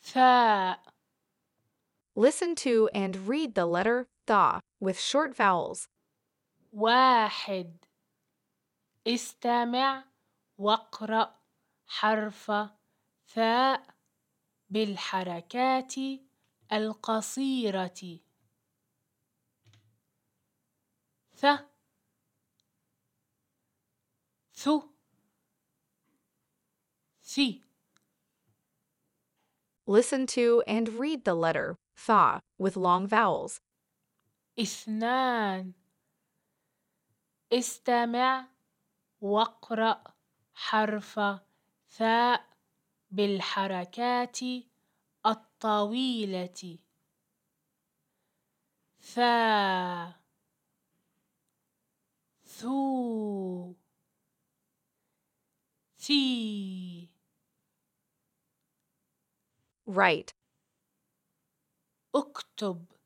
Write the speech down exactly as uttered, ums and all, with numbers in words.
ثاء. Listen to and read the letter tha with short vowels. واحد. استمع واقرأ حرف ثاء بالحركات القصيرة. ث، ث، ثي. Listen to and read the letter tha with long vowels. اثنان. استمع واقرأ حرف ثاء بالحركات الطويلة. ثا، ثو، ثي. Right. اكتب.